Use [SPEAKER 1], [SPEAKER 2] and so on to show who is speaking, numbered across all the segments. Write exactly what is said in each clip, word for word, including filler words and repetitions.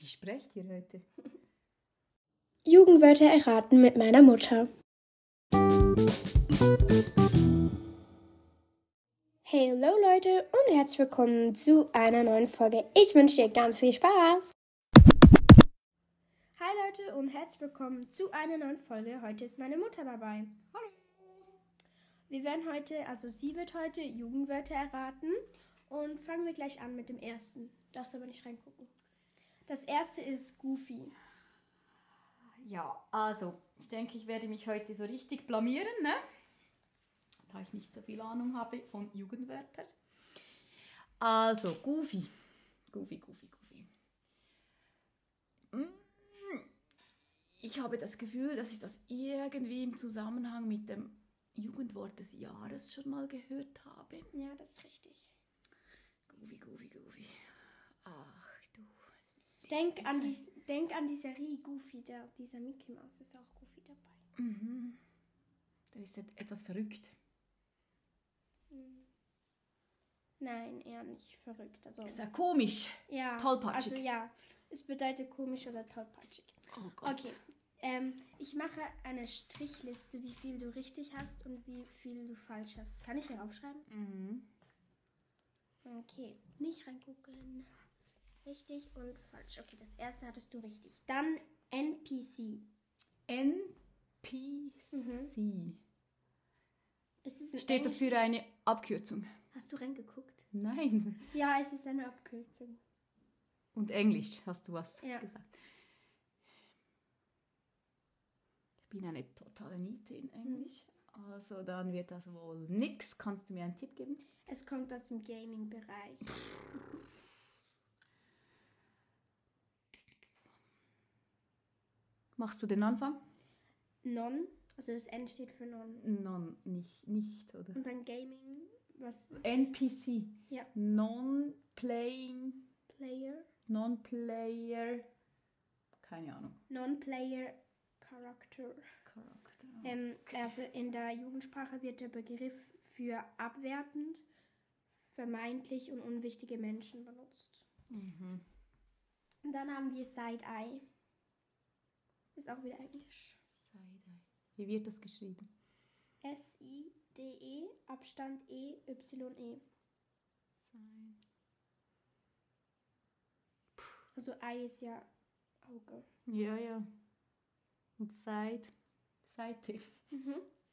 [SPEAKER 1] sprecht ihr heute?
[SPEAKER 2] Jugendwörter erraten mit meiner Mutter. Hallo Leute und herzlich willkommen zu einer neuen Folge. Ich wünsche dir ganz viel Spaß. Hi Leute und herzlich willkommen zu einer neuen Folge. Heute ist meine Mutter dabei.
[SPEAKER 1] Hallo.
[SPEAKER 2] Wir werden heute, also sie wird heute Jugendwörter erraten und fangen wir gleich an mit dem ersten. Darfst aber nicht reingucken. Das erste ist Goofy.
[SPEAKER 1] Ja, also, ich denke, ich werde mich heute so richtig blamieren, ne? Da ich nicht so viel Ahnung habe von Jugendwörtern. Also, Goofy. Goofy, Goofy, Goofy. Ich habe das Gefühl, dass ich das irgendwie im Zusammenhang mit dem Jugendwort des Jahres schon mal gehört habe.
[SPEAKER 2] Ja, das ist richtig.
[SPEAKER 1] Goofy, Goofy, Goofy. Ach du.
[SPEAKER 2] Denk an, die, denk an die Serie Goofy, der, dieser Mickey Mouse ist auch Goofy dabei.
[SPEAKER 1] Mhm. Der ist etwas verrückt.
[SPEAKER 2] Nein, eher nicht verrückt. Also,
[SPEAKER 1] Ist er komisch?
[SPEAKER 2] Ja.
[SPEAKER 1] Tollpatschig?
[SPEAKER 2] Also ja, es bedeutet komisch oder tollpatschig.
[SPEAKER 1] Oh Gott.
[SPEAKER 2] Okay, ähm, ich mache eine Strichliste, wie viel du richtig hast und wie viel du falsch hast. Kann ich hier aufschreiben?
[SPEAKER 1] Mhm.
[SPEAKER 2] Okay, nicht reingucken. Richtig und falsch. Okay, das erste hattest du richtig. Dann N P C.
[SPEAKER 1] N P C.
[SPEAKER 2] Mhm. Ist es
[SPEAKER 1] Steht das für eine Abkürzung?
[SPEAKER 2] Hast du reingeguckt?
[SPEAKER 1] Nein.
[SPEAKER 2] Ja, es ist eine Abkürzung.
[SPEAKER 1] Und Englisch, hast du was
[SPEAKER 2] Ja.
[SPEAKER 1] gesagt? Ich bin eine totale Niete in Englisch. Mhm. Also dann wird das wohl nix. Kannst du mir einen Tipp geben?
[SPEAKER 2] Es kommt aus dem Gaming-Bereich.
[SPEAKER 1] Machst du den Anfang?
[SPEAKER 2] Non, also das N steht für Non.
[SPEAKER 1] Non, nicht, nicht, oder?
[SPEAKER 2] Und dann Gaming, was?
[SPEAKER 1] N P C.
[SPEAKER 2] Ja.
[SPEAKER 1] Non-playing.
[SPEAKER 2] Player.
[SPEAKER 1] Non-player. Keine Ahnung.
[SPEAKER 2] Non-Player Character.
[SPEAKER 1] Charakter.
[SPEAKER 2] Ähm, also in der Jugendsprache wird der Begriff für abwertend, vermeintlich und unwichtige Menschen benutzt.
[SPEAKER 1] Mhm.
[SPEAKER 2] Und dann haben wir Side-Eye. Ist auch wieder Englisch.
[SPEAKER 1] Side-Eye. Wie wird das geschrieben?
[SPEAKER 2] S I D E, Abstand E, Y E.
[SPEAKER 1] Side.
[SPEAKER 2] Also Eye ist ja Auge.
[SPEAKER 1] Ja, ja. Und Side. Seite.
[SPEAKER 2] Mhm.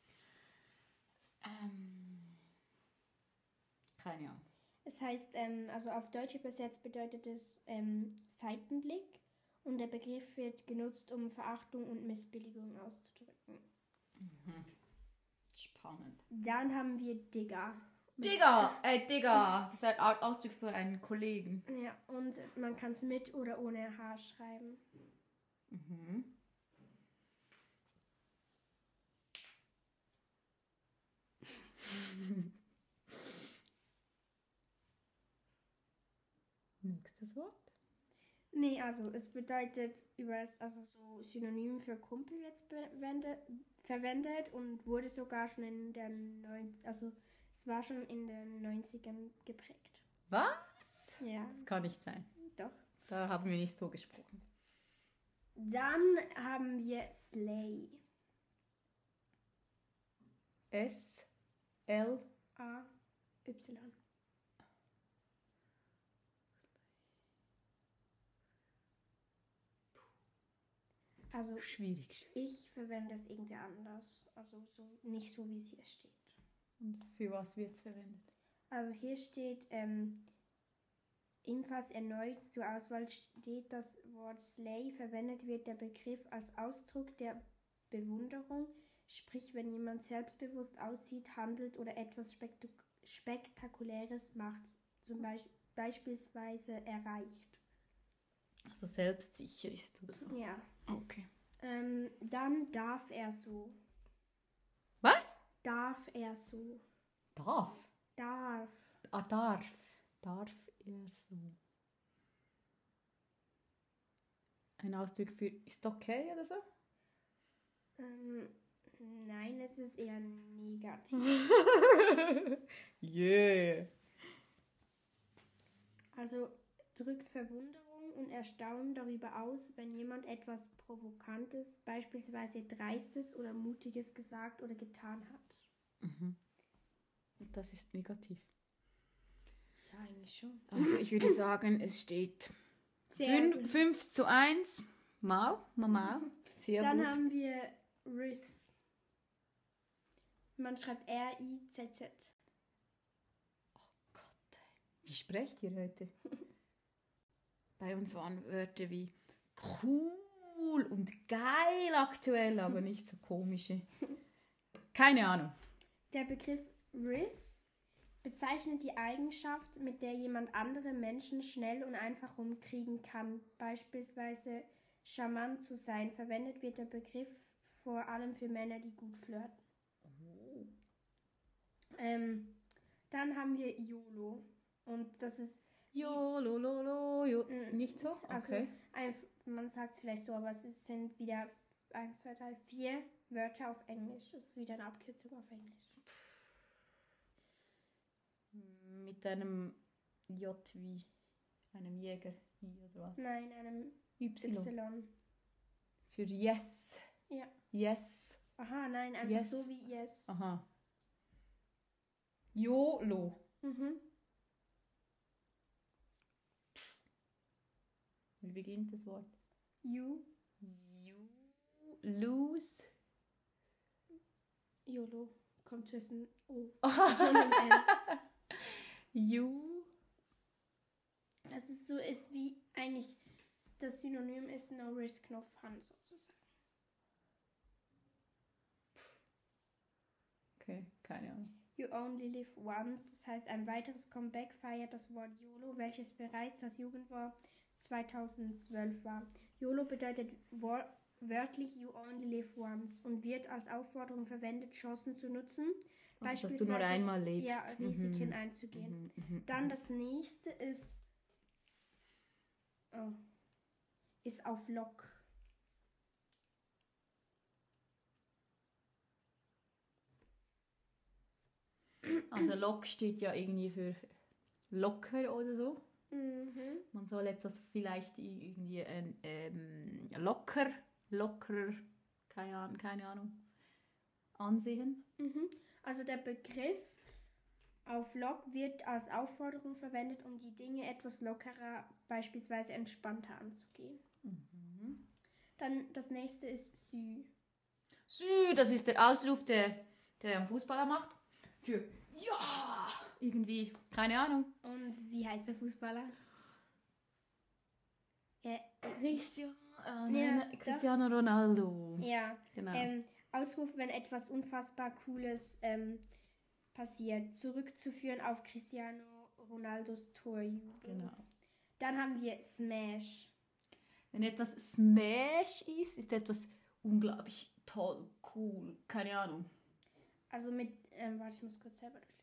[SPEAKER 1] Ähm. Keine Ahnung.
[SPEAKER 2] Es heißt, ähm, also auf Deutsch übersetzt bedeutet es ähm, Seitenblick und der Begriff wird genutzt, um Verachtung und Missbilligung auszudrücken.
[SPEAKER 1] Mhm. Spannend.
[SPEAKER 2] Dann haben wir Digger.
[SPEAKER 1] Digga, äh, Digga. Das ist ein Ausdruck für einen Kollegen.
[SPEAKER 2] Ja, und man kann es mit oder ohne H schreiben.
[SPEAKER 1] Mhm. Nächstes Wort.
[SPEAKER 2] Nee, also es bedeutet übers, also so Synonym für Kumpel jetzt verwendet, verwendet und wurde sogar schon in der neun, also es war schon in den neunzigern geprägt.
[SPEAKER 1] Was?
[SPEAKER 2] Ja.
[SPEAKER 1] Das kann nicht sein.
[SPEAKER 2] Doch.
[SPEAKER 1] Da haben wir nicht so gesprochen.
[SPEAKER 2] Dann haben wir Slay.
[SPEAKER 1] S L
[SPEAKER 2] A Y. Also
[SPEAKER 1] schwierig.
[SPEAKER 2] ich verwende es irgendwie anders. Also so nicht so, wie es hier steht.
[SPEAKER 1] Und für was wird es verwendet?
[SPEAKER 2] Also hier steht ähm, ebenfalls erneut zur Auswahl steht das Wort Slay. Verwendet wird der Begriff als Ausdruck der Bewunderung. Sprich, wenn jemand selbstbewusst aussieht, handelt oder etwas Spektak- Spektakuläres macht. Zum Beispiel beispielsweise erreicht.
[SPEAKER 1] Also selbstsicher ist oder so.
[SPEAKER 2] Ja.
[SPEAKER 1] Okay.
[SPEAKER 2] Ähm, dann darf er so.
[SPEAKER 1] Was?
[SPEAKER 2] Darf er so.
[SPEAKER 1] Darf?
[SPEAKER 2] Darf.
[SPEAKER 1] Ah, darf. Darf er so. Ein Ausdruck für ist okay oder so?
[SPEAKER 2] Ähm, nein, es ist eher negativ.
[SPEAKER 1] Yeah.
[SPEAKER 2] Also drückt Verwunderung und Erstaunen darüber aus, wenn jemand etwas Provokantes, beispielsweise Dreistes oder Mutiges gesagt oder getan hat.
[SPEAKER 1] Mhm. Das ist negativ.
[SPEAKER 2] Ja, eigentlich schon.
[SPEAKER 1] Also ich würde sagen, es steht
[SPEAKER 2] Sehr gut.
[SPEAKER 1] fünf zu eins. Mau, Mama. Sehr
[SPEAKER 2] Dann
[SPEAKER 1] gut.
[SPEAKER 2] haben wir Riz. Man schreibt R I Z Z.
[SPEAKER 1] Gott, wie sprecht ihr heute? Bei uns waren Wörter wie cool und geil aktuell, aber nicht so komische. Keine Ahnung.
[SPEAKER 2] Der Begriff Riz bezeichnet die Eigenschaft, mit der jemand andere Menschen schnell und einfach umkriegen kann. Beispielsweise charmant zu sein. Verwendet wird der Begriff vor allem für Männer, die gut flirten.
[SPEAKER 1] Oh.
[SPEAKER 2] Ähm, dann haben wir YOLO. Und das ist
[SPEAKER 1] Jo, lo, lo, lo, jo.
[SPEAKER 2] Mm.
[SPEAKER 1] Nicht so? Okay.
[SPEAKER 2] Also, ein, man sagt es vielleicht so, aber es ist- sind wieder eins, zwei, drei, vier Wörter auf Englisch. Es ist wieder eine Abkürzung auf Englisch.
[SPEAKER 1] Mit einem J wie einem Jäger. I oder was?
[SPEAKER 2] Nein, einem
[SPEAKER 1] Y.
[SPEAKER 2] Y.
[SPEAKER 1] Für Yes.
[SPEAKER 2] Ja.
[SPEAKER 1] Yes.
[SPEAKER 2] Aha, nein, einfach
[SPEAKER 1] Yes.
[SPEAKER 2] so wie Yes.
[SPEAKER 1] Aha. YOLO.
[SPEAKER 2] Mhm.
[SPEAKER 1] Wie beginnt das Wort?
[SPEAKER 2] You.
[SPEAKER 1] You lose.
[SPEAKER 2] YOLO. Kommt zuerst ein O.
[SPEAKER 1] You.
[SPEAKER 2] Das ist so, ist wie eigentlich das Synonym ist no risk, no fun sozusagen.
[SPEAKER 1] Okay, keine Ahnung.
[SPEAKER 2] You only live once. Das heißt, ein weiteres Comeback feiert das Wort YOLO, welches bereits das Jugendwort zweitausendzwölf war. YOLO bedeutet wor- wörtlich You only live once und wird als Aufforderung verwendet, Chancen zu nutzen,
[SPEAKER 1] Also, dass du nur einmal lebst.
[SPEAKER 2] ja, Risiken
[SPEAKER 1] Mhm.
[SPEAKER 2] einzugehen.
[SPEAKER 1] Mhm, mhm,
[SPEAKER 2] Dann
[SPEAKER 1] mhm.
[SPEAKER 2] das nächste ist, oh, ist auf Lock.
[SPEAKER 1] Also Lock steht ja irgendwie für locker oder so.
[SPEAKER 2] Mhm.
[SPEAKER 1] Man soll etwas vielleicht irgendwie ähm, ähm, locker, locker, keine Ahnung, keine Ahnung, ansehen.
[SPEAKER 2] Mhm. Also der Begriff auf Lock wird als Aufforderung verwendet, um die Dinge etwas lockerer, beispielsweise entspannter anzugehen.
[SPEAKER 1] Mhm.
[SPEAKER 2] Dann das nächste ist Sü.
[SPEAKER 1] Sü, das ist der Ausruf, der, der am Fußballer macht. Für ja, irgendwie, keine Ahnung.
[SPEAKER 2] Und wie heißt der Fußballer? Äh,
[SPEAKER 1] Cristiano,
[SPEAKER 2] Ja,
[SPEAKER 1] äh, Cristiano Ronaldo.
[SPEAKER 2] ja,
[SPEAKER 1] Genau.
[SPEAKER 2] ähm, Ausruf, wenn etwas unfassbar Cooles ähm, passiert, zurückzuführen auf Cristiano Ronaldos Torjubel.
[SPEAKER 1] Genau.
[SPEAKER 2] Dann haben wir Smash.
[SPEAKER 1] Wenn etwas Smash ist, ist etwas unglaublich toll, cool, keine Ahnung.
[SPEAKER 2] Also mit, ähm, warte, ich muss kurz selber durchlesen.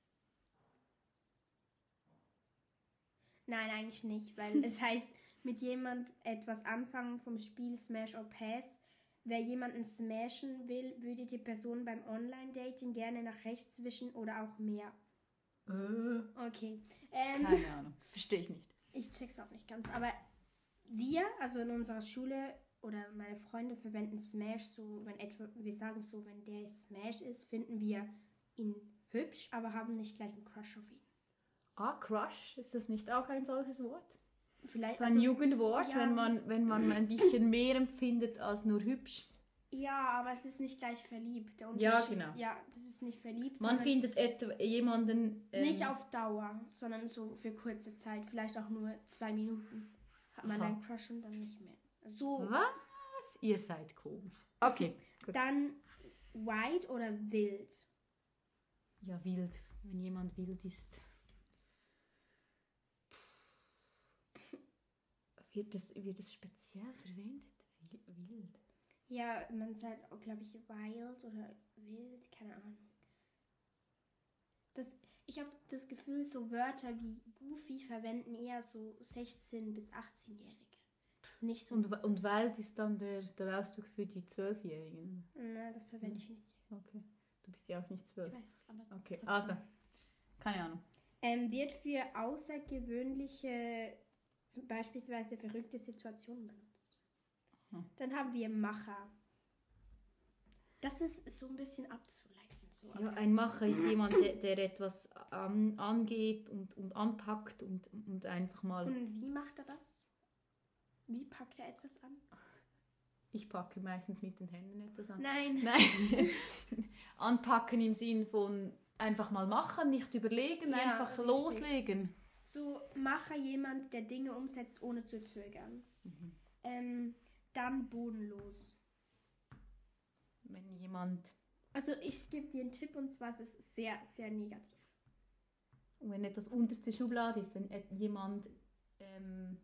[SPEAKER 2] Nein, eigentlich nicht, weil es heißt, mit jemand etwas anfangen vom Spiel Smash or Pass. Wer jemanden smashen will, würde die Person beim Online-Dating gerne nach rechts wischen oder auch mehr.
[SPEAKER 1] Äh,
[SPEAKER 2] Okay. Ähm,
[SPEAKER 1] keine Ahnung, verstehe ich nicht.
[SPEAKER 2] ich check's auch nicht ganz, aber wir, also in unserer Schule oder meine Freunde verwenden Smash so, wenn etwa, wir sagen so, wenn der Smash ist, finden wir ihn hübsch, aber haben nicht gleich einen Crush auf ihn.
[SPEAKER 1] Ah, Crush, ist das nicht auch ein solches Wort?
[SPEAKER 2] Vielleicht
[SPEAKER 1] So ein
[SPEAKER 2] also,
[SPEAKER 1] Jugendwort,
[SPEAKER 2] ja,
[SPEAKER 1] wenn man, wenn man ein bisschen mehr empfindet als nur hübsch.
[SPEAKER 2] ja, aber es ist nicht gleich verliebt. Der
[SPEAKER 1] Ja,
[SPEAKER 2] Unterschied-
[SPEAKER 1] genau.
[SPEAKER 2] Ja, das ist nicht verliebt.
[SPEAKER 1] Man
[SPEAKER 2] sondern
[SPEAKER 1] findet etwa jemanden... ähm,
[SPEAKER 2] nicht auf Dauer, sondern so für kurze Zeit, vielleicht auch nur zwei Minuten. Hat man
[SPEAKER 1] Aha.
[SPEAKER 2] einen Crush und dann nicht mehr. So,
[SPEAKER 1] Was? Ihr seid komisch. Okay, gut.
[SPEAKER 2] dann wild oder wild.
[SPEAKER 1] Ja, wild. Wenn jemand wild ist. Wird das, wird das speziell verwendet? Wi- Wild.
[SPEAKER 2] Ja, man sagt auch, glaube ich, wild oder wild, keine Ahnung. Das, ich habe das Gefühl, so Wörter wie Goofy verwenden eher so sechzehn- bis achtzehnjährige. Nicht so.
[SPEAKER 1] Und, und wild ist dann der, der Ausdruck für die Zwölfjährigen.
[SPEAKER 2] Nein, das verwende ich nicht.
[SPEAKER 1] Okay. Du bist ja auch nicht
[SPEAKER 2] Ich
[SPEAKER 1] zwölf.
[SPEAKER 2] weiß, aber
[SPEAKER 1] Okay,
[SPEAKER 2] trotzdem.
[SPEAKER 1] also. Keine Ahnung.
[SPEAKER 2] Ähm, wird für außergewöhnliche zum beispielsweise verrückte Situationen benutzt.
[SPEAKER 1] Hm.
[SPEAKER 2] Dann haben wir Macher. Das ist so ein bisschen abzuleiten. So. Also
[SPEAKER 1] Ja, ein Macher ist jemand, der, der etwas an, angeht und, und anpackt und, und einfach mal...
[SPEAKER 2] Und wie macht er das? Wie packt er etwas an?
[SPEAKER 1] Ich packe meistens mit den Händen etwas an.
[SPEAKER 2] Nein.
[SPEAKER 1] Nein. Anpacken im Sinn von einfach mal machen, nicht überlegen,
[SPEAKER 2] Ja,
[SPEAKER 1] einfach
[SPEAKER 2] richtig.
[SPEAKER 1] loslegen.
[SPEAKER 2] So Macher jemand, der Dinge umsetzt, ohne zu zögern.
[SPEAKER 1] Mhm.
[SPEAKER 2] Ähm, dann bodenlos.
[SPEAKER 1] Wenn jemand,
[SPEAKER 2] Also ich gebe dir einen Tipp und zwar es ist sehr, sehr negativ.
[SPEAKER 1] wenn etwas unterste Schublade ist, wenn et- jemand, ähm,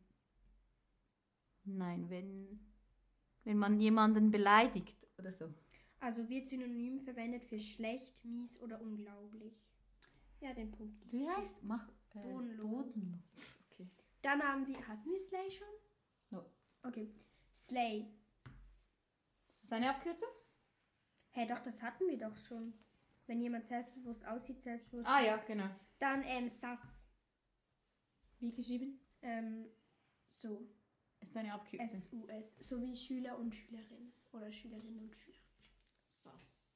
[SPEAKER 1] nein, wenn, wenn man jemanden beleidigt oder so.
[SPEAKER 2] Also wird synonym verwendet für schlecht, mies oder unglaublich. Ja, den Punkt. gebe
[SPEAKER 1] Wie
[SPEAKER 2] ich dir.
[SPEAKER 1] heißt? Mach, äh,
[SPEAKER 2] Bodenlos.
[SPEAKER 1] Bodenlos. Okay.
[SPEAKER 2] Dann haben wir, hatten wir Slay schon?
[SPEAKER 1] No.
[SPEAKER 2] Okay. Slay.
[SPEAKER 1] Ist das eine Abkürzung?
[SPEAKER 2] Hey, doch, das hatten wir doch schon. Wenn jemand selbstbewusst aussieht, selbstbewusst.
[SPEAKER 1] Ah ja, genau.
[SPEAKER 2] Dann ähm, Sass.
[SPEAKER 1] Wie geschrieben?
[SPEAKER 2] Ähm, so.
[SPEAKER 1] Ist eine Abkürzung.
[SPEAKER 2] S U S. So wie Schüler und Schülerin. Oder Schülerinnen und Schüler.
[SPEAKER 1] Sass.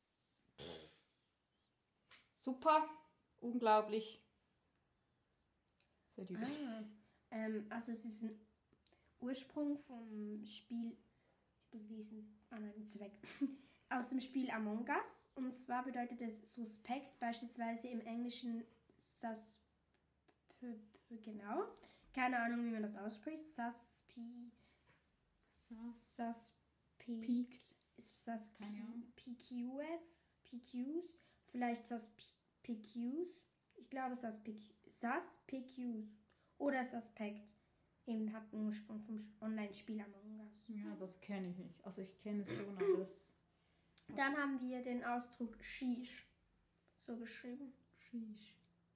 [SPEAKER 1] Super, unglaublich. Seriös.
[SPEAKER 2] Ah, ähm, also es ist ein Ursprung vom Spiel, ich muss lesen, ah nein, ist weg, aus dem Spiel Among Us. Und zwar bedeutet es suspekt, beispielsweise im Englischen sus, genau, keine Ahnung, wie man das ausspricht, suspi,
[SPEAKER 1] Sass.
[SPEAKER 2] suspi,
[SPEAKER 1] Piekt.
[SPEAKER 2] suspi,
[SPEAKER 1] Keine Ahnung.
[SPEAKER 2] P Q S, P Qs, vielleicht suspi, P Qs, ich glaube suspi, suspicious oder suspect. Eben hat einen Ursprung vom Online-Spiel Among Us.
[SPEAKER 1] Ja, das kenne ich nicht. Also ich kenne es schon, aber das...
[SPEAKER 2] Dann haben wir den Ausdruck Sheesh. So geschrieben.
[SPEAKER 1] Sheesh.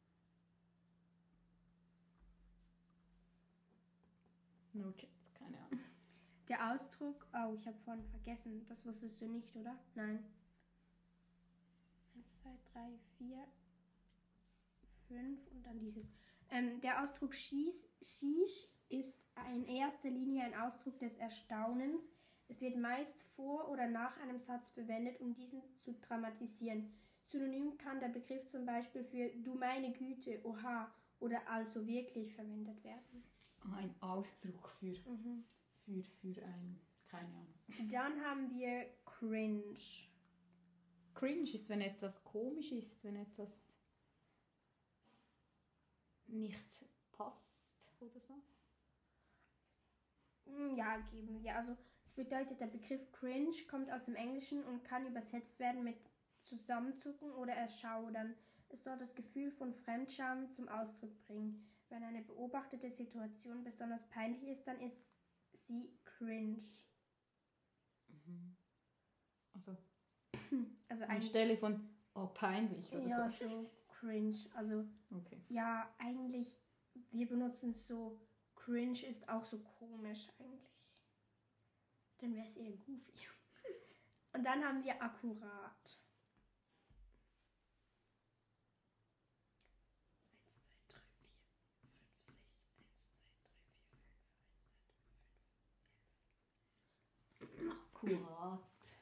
[SPEAKER 1] No chance, keine Ahnung.
[SPEAKER 2] Der Ausdruck, oh, ich habe vorhin vergessen, das wusstest du nicht, oder? Nein. Eins, zwei, drei, vier, fünf und dann dieses. Ähm, der Ausdruck Sheesh, Sheesh ist in erster Linie ein Ausdruck des Erstaunens. Es wird meist vor oder nach einem Satz verwendet, um diesen zu dramatisieren. Synonym kann der Begriff zum Beispiel für du meine Güte, oha oder also wirklich verwendet werden.
[SPEAKER 1] Ein Ausdruck für,
[SPEAKER 2] Mhm.
[SPEAKER 1] für, für ein... Keine Ahnung.
[SPEAKER 2] Dann haben wir cringe.
[SPEAKER 1] Cringe ist, wenn etwas komisch ist, wenn etwas nicht passt oder so.
[SPEAKER 2] Mm, Ja, geben wir. Also es bedeutet, der Begriff cringe kommt aus dem Englischen und kann übersetzt werden mit zusammenzucken oder erschaudern. Es soll das Gefühl von Fremdscham zum Ausdruck bringen. Wenn eine beobachtete Situation besonders peinlich ist, dann ist sie cringe.
[SPEAKER 1] Also
[SPEAKER 2] Also
[SPEAKER 1] anstelle von, oh, peinlich oder
[SPEAKER 2] ja,
[SPEAKER 1] so.
[SPEAKER 2] so cringe. Also
[SPEAKER 1] Okay.
[SPEAKER 2] ja, eigentlich, wir benutzen so, cringe ist auch so komisch eigentlich. Dann wäre es eher goofy. Und dann haben wir akkurat.
[SPEAKER 1] Akkurat.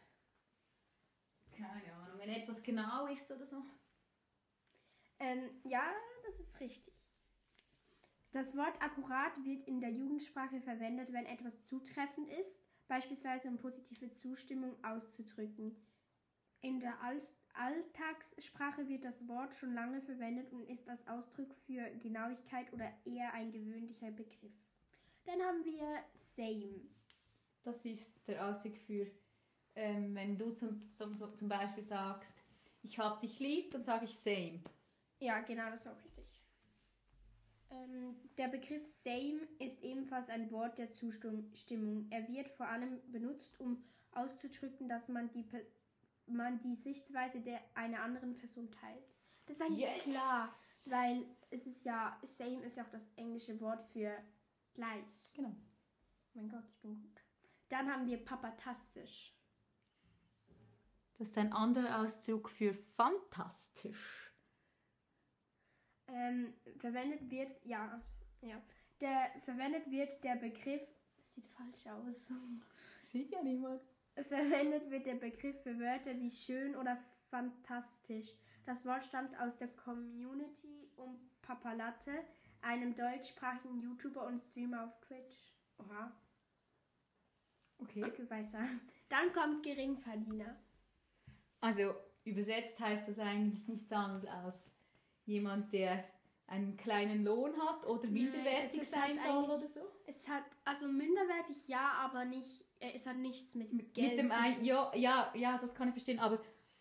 [SPEAKER 1] Keine Ahnung, wenn etwas genau ist oder so.
[SPEAKER 2] Ähm, ja, das ist richtig. Das Wort akkurat wird in der Jugendsprache verwendet, wenn etwas zutreffend ist, beispielsweise um positive Zustimmung auszudrücken. In der All- Alltagssprache wird das Wort schon lange verwendet und ist als Ausdruck für Genauigkeit oder eher ein gewöhnlicher Begriff. Dann haben wir same.
[SPEAKER 1] Das ist der Ausdruck für, ähm, wenn du zum, zum, zum Beispiel sagst, ich hab dich lieb, dann sage ich same.
[SPEAKER 2] Ja, genau, das ist auch richtig. Ähm, der Begriff same ist ebenfalls ein Wort der Zustimmung. Er wird vor allem benutzt, um auszudrücken, dass man die, Pe- man die Sichtweise der einer anderen Person teilt. Das ist eigentlich
[SPEAKER 1] Yes!
[SPEAKER 2] klar, weil es ist ja, same ist ja auch das englische Wort für gleich.
[SPEAKER 1] Genau.
[SPEAKER 2] Mein Gott, ich bin gut. Dann haben wir papatastisch.
[SPEAKER 1] Das ist ein anderer Ausdruck für fantastisch.
[SPEAKER 2] Ähm, verwendet wird, ja, also, ja. der verwendet wird der Begriff, das sieht falsch aus,
[SPEAKER 1] Sieht ja niemand.
[SPEAKER 2] verwendet wird der Begriff für Wörter wie schön oder fantastisch. Das Wort stammt aus der Community um Papalatte, einem deutschsprachigen YouTuber und Streamer auf Twitch. Oha.
[SPEAKER 1] Okay.
[SPEAKER 2] Okay, weiter. Dann kommt Geringverdiener.
[SPEAKER 1] Also übersetzt heißt das eigentlich nichts anderes als jemand, der einen kleinen Lohn hat oder minderwertig
[SPEAKER 2] es ist
[SPEAKER 1] sein
[SPEAKER 2] halt
[SPEAKER 1] soll
[SPEAKER 2] eigentlich-
[SPEAKER 1] oder so.
[SPEAKER 2] Es hat, also minderwertig ja, aber nicht, äh, es hat nichts mit,
[SPEAKER 1] Mit,
[SPEAKER 2] Geld
[SPEAKER 1] mit dem
[SPEAKER 2] zu
[SPEAKER 1] ein,
[SPEAKER 2] tun.
[SPEAKER 1] ja, ja, ja, das kann ich verstehen, aber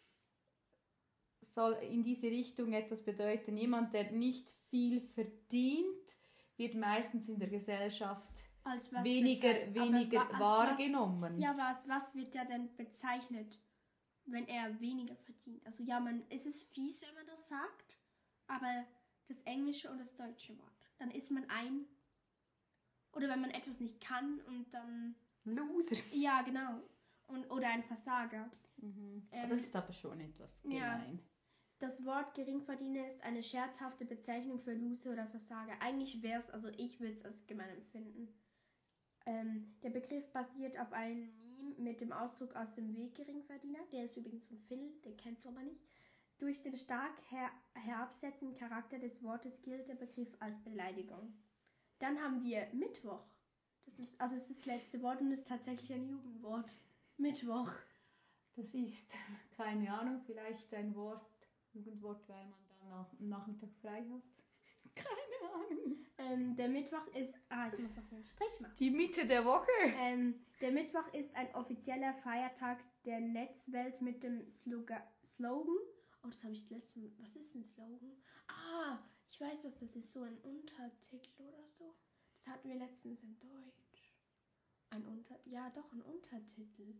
[SPEAKER 1] soll in diese Richtung etwas bedeuten. Jemand, der nicht viel verdient, wird meistens in der Gesellschaft
[SPEAKER 2] Als was
[SPEAKER 1] weniger,
[SPEAKER 2] bezei- aber
[SPEAKER 1] weniger
[SPEAKER 2] wa- als
[SPEAKER 1] wahrgenommen.
[SPEAKER 2] Was, ja, was, was wird ja denn bezeichnet, wenn er weniger verdient? Also ja, man, es ist fies, wenn man das sagt, aber das englische und das deutsche Wort. Dann ist man ein, oder wenn man etwas nicht kann und dann,
[SPEAKER 1] Loser.
[SPEAKER 2] ja genau, und, oder ein Versager.
[SPEAKER 1] Mhm.
[SPEAKER 2] Ähm,
[SPEAKER 1] das ist aber schon etwas
[SPEAKER 2] ja.
[SPEAKER 1] gemein.
[SPEAKER 2] Das Wort Geringverdiener ist eine scherzhafte Bezeichnung für Loser oder Versager. Eigentlich wäre es, also ich würde es als gemein empfinden. Ähm, der Begriff basiert auf einem Meme mit dem Ausdruck aus dem Weg Geringverdiener. Der ist übrigens von Phil, den kennst du aber nicht. Durch den stark her herabsetzenden Charakter des Wortes gilt der Begriff als Beleidigung. Dann haben wir Mittwoch. Das ist, also ist das letzte Wort und ist tatsächlich ein Jugendwort. Mittwoch.
[SPEAKER 1] Das ist, keine Ahnung, vielleicht ein Wort, Jugendwort, weil man dann nach, am Nachmittag frei hat. Keine Ahnung.
[SPEAKER 2] Ähm, der Mittwoch ist, ah, ich muss noch einen Strich machen.
[SPEAKER 1] Die Mitte der Woche.
[SPEAKER 2] Ähm, der Mittwoch ist ein offizieller Feiertag der Netzwelt mit dem Sloga Slogan. Oh, das habe ich letztens. Was ist ein Slogan? Ah, ich weiß was, das ist so ein Untertitel oder so. Das hatten wir letztens in Deutsch. Ein Unter. Ja, doch, ein Untertitel.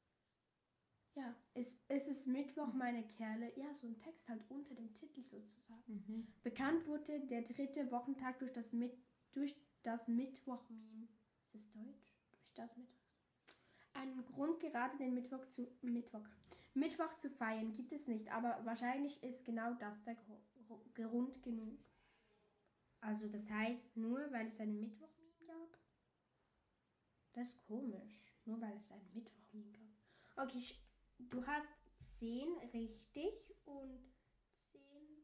[SPEAKER 2] Ja, es, es ist Mittwoch, meine Kerle. Ja, so ein Text halt unter dem Titel sozusagen.
[SPEAKER 1] Mhm.
[SPEAKER 2] Bekannt wurde der dritte Wochentag durch das, Mit durch das Mittwoch-Meme. Ist das Deutsch? Durch das Mittwoch. Einen Grund, gerade den Mittwoch zu Mittwoch. Mittwoch zu feiern gibt es nicht, aber wahrscheinlich ist genau das der Gro- Grund genug. Also das heißt, nur weil es einen Mittwoch-Meme gab? Das ist komisch. Nur weil es einen Mittwoch-Meme gab. Okay, ich, du hast zehn richtig und zehn,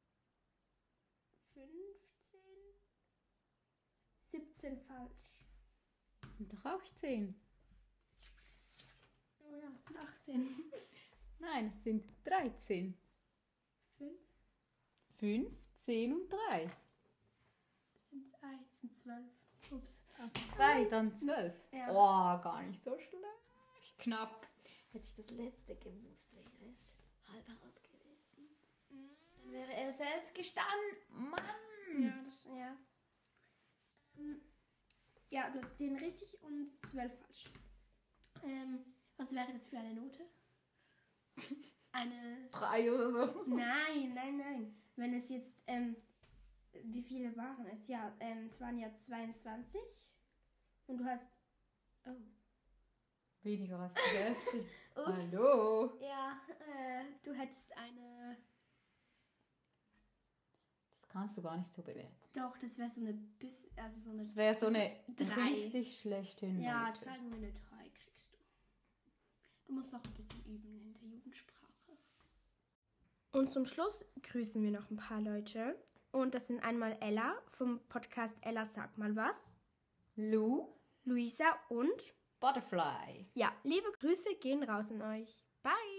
[SPEAKER 2] fünfzehn, siebzehn falsch.
[SPEAKER 1] Das sind doch auch zehn.
[SPEAKER 2] Oh ja, es sind achtzehn.
[SPEAKER 1] Nein, es sind dreizehn.
[SPEAKER 2] fünf
[SPEAKER 1] fünf, zehn und drei.
[SPEAKER 2] sind eins, sind zwölf. Ups.
[SPEAKER 1] Also zwei, dann zwölf.
[SPEAKER 2] Ja.
[SPEAKER 1] Oh, gar nicht so schlecht. Knapp. Hätte ich das letzte gewusst, wäre es halb halb gewesen. Dann wäre elf elf gestanden. Mann!
[SPEAKER 2] Ja, das, ja. Ähm, Ja, du hast zehn richtig und zwölf falsch. Ähm, was wäre das für eine Note? Eine.
[SPEAKER 1] Drei oder so.
[SPEAKER 2] Nein, nein, nein. Wenn es jetzt, ähm, wie viele waren es? Ja, ähm, es waren ja zweiundzwanzig. Und du hast. Oh.
[SPEAKER 1] Weniger als die Hälfte.
[SPEAKER 2] Ups.
[SPEAKER 1] Hallo.
[SPEAKER 2] Ja, äh, du hättest eine.
[SPEAKER 1] Das kannst du gar nicht so bewerten.
[SPEAKER 2] Doch, das wäre so eine bis. Also so eine.
[SPEAKER 1] Das wäre so eine
[SPEAKER 2] drei.
[SPEAKER 1] richtig schlechte Note.
[SPEAKER 2] Ja, sagen wir eine drei kriegst du. Du musst noch ein bisschen üben in der Jugendsprache. Und zum Schluss grüßen wir noch ein paar Leute. Und das sind einmal Ella vom Podcast Ella Sag mal was,
[SPEAKER 1] Lou,
[SPEAKER 2] Luisa und
[SPEAKER 1] Butterfly.
[SPEAKER 2] ja, liebe Grüße gehen raus an euch. Bye!